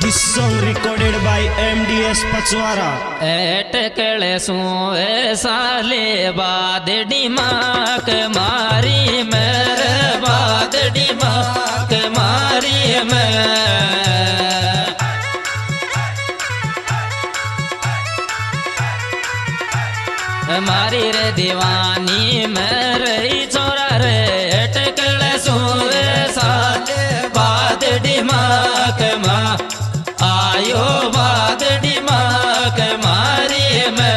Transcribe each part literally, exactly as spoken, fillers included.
This song recorded by M D S Pachwara. एटकले सू साले बाद डिमाक मारी मेरे बाद डिमाक मारी मैं मारी रे दीवानी मेरे छोरा रे एटकले सू साले बाद डिमाक मा आयो बाद डिमाक मारी मैं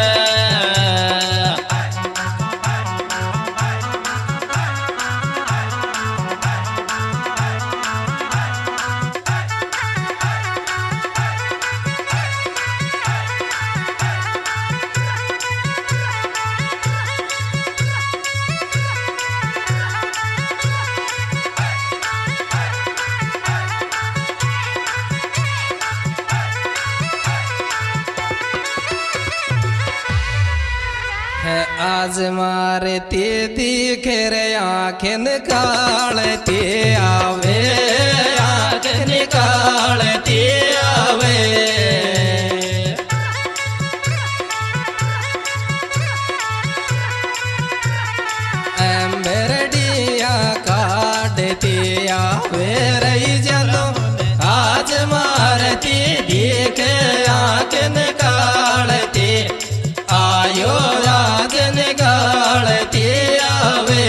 आज मारती दिखे रे आँखें निकालती आवे आँख निकालती आवे एम्बरडिया काटती आवे रही जलो आज मारती दिखे आँख निकालती आयो राज निकालती आवे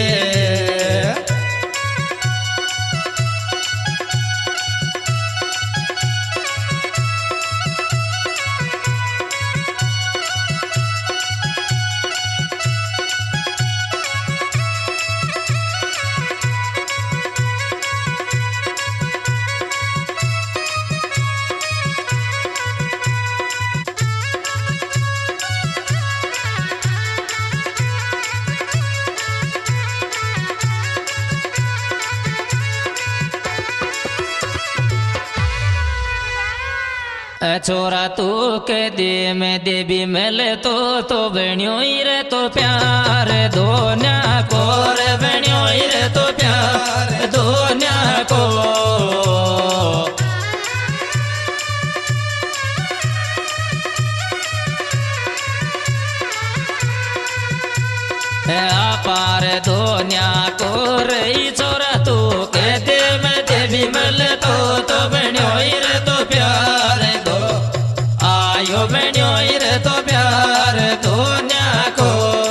छोरा तू के दे में देवी मिले तो तो बनियो रे तो प्यार दोन्या को रे बनियो रे तो प्यार दोन्या को पार दोन्या को रे छोरा तू के दे में देवी मिले तो तो बनियो रे तो प्यार आयो बनियो रे तो प्यार दोन्या को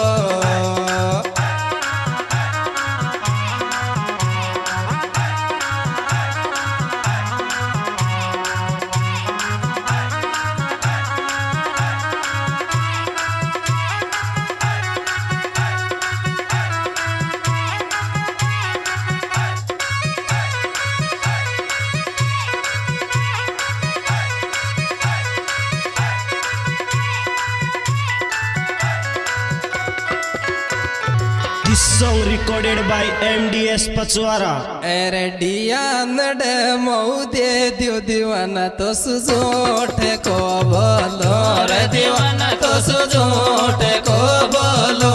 This song recorded by M D S Pachwara. अरे डिया नडे मऊदे दियो दीवाना तो सुजोट को बोलो रे दीवाना तो सुजोट को बोलो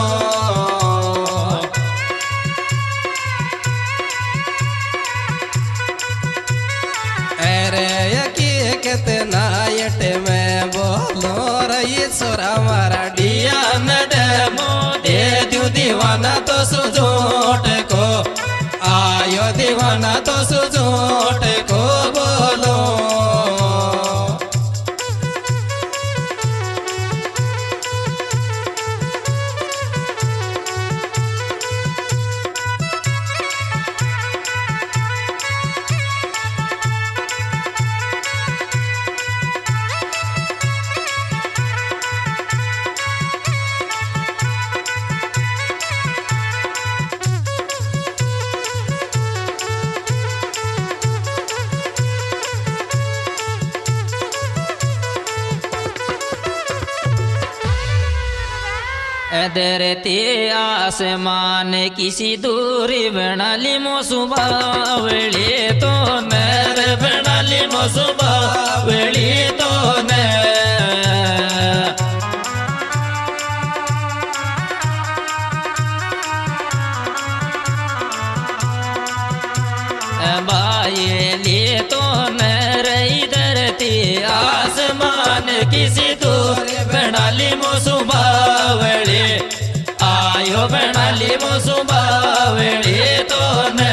अरे यकी कितना यट में बोलो रे छोरा मारा डिया नडे मऊदे दियो दीवाना तो सुजोट को आयो दीवाना तो सुजोट को बोलो दरती आसमान किसी दूरी बनाली मो सुबावली तो मेरे बनाली मो सुबावली तो मैं बाये लिए तो मेरे इधर किसी दूर बनाली मोसू बावली आयो बनाली मोसू बावली तो ने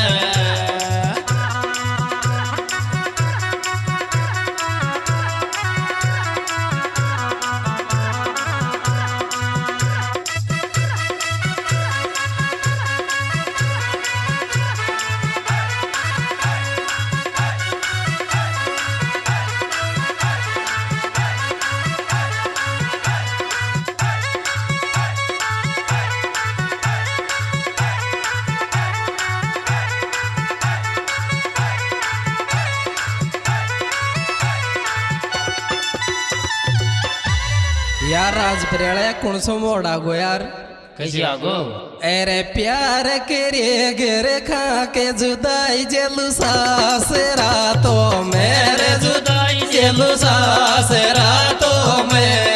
यार राज प्रियाला कुणसो मोड़ा गो यार कैसी आगो अरे प्यार के रे गेरे खा के जुदाई जेलू सास रातों मेरे जुदाई जेलू सास रातों में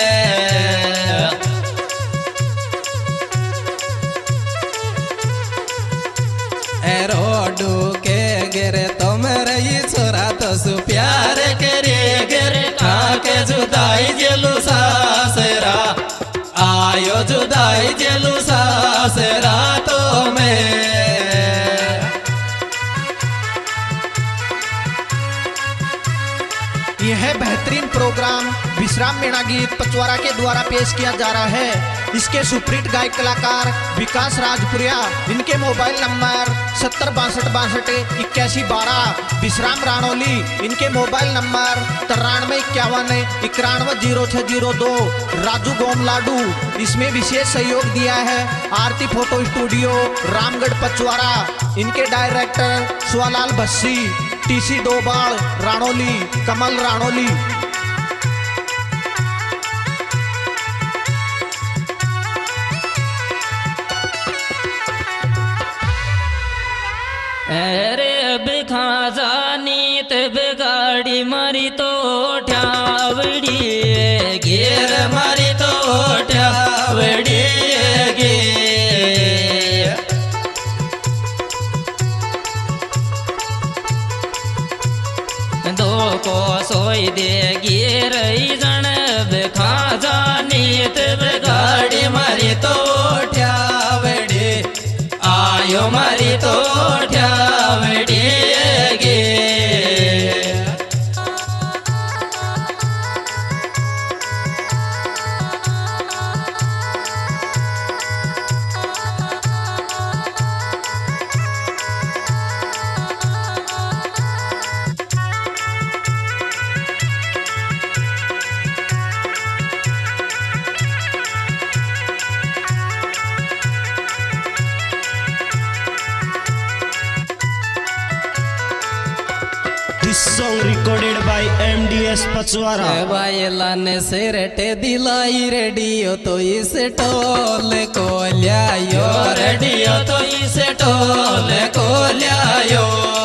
रोडू के गिरे तो मेरे ये छोरा तो सु प्यार के रे गिरे खा के जुदाई जेलू सासरा आयो जुदाई जेलू सासरा तो में यह बेहतरीन प्रोग्राम विश्राम मीणा गीत पचवारा के द्वारा पेश किया जा रहा है। इसके सुप्रीत गायक कलाकार विकास राजपुरिया, इनके मोबाइल नंबर सत्तर बासठ बासठ इक्यासी बारह। विश्राम राणोली, इनके मोबाइल नंबर तिरानवे इक्यावन इक्यानवे जीरो छः जीरो दो। राजू गोम लाडू, इसमें विशेष सहयोग दिया है आरती फोटो स्टूडियो रामगढ़ पचवारा। इनके डायरेक्टर सुवालाल भस्सी, टीसी दोबाल राणोली, कमल राणोली। अरे बिखा जानी तब गाड़ी मारी तो ठावड़ी घेर मारी तो ठावड़ी गे दो को सोई दे गिर जन बिखा जानी तब गाड़ी मारी तो ठावड़ी आयो मारी तो ठावड़ी गे This song recorded by M D S Pachwara. बायला ने सिरटे दिलाई रेडियो तो इस टोल को लियायो रेडियो तो इस टोल को लियायो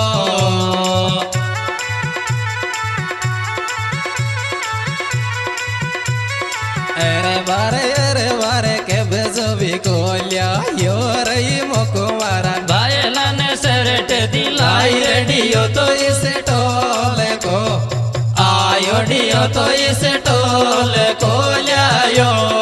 अरे बारे अरे बारे के बेजबी को लियायो रही मुकुमारा बायला ने सिरट दिलाई रेडियो तो इस टोल को आयो डियो तो इस टोल को लियायो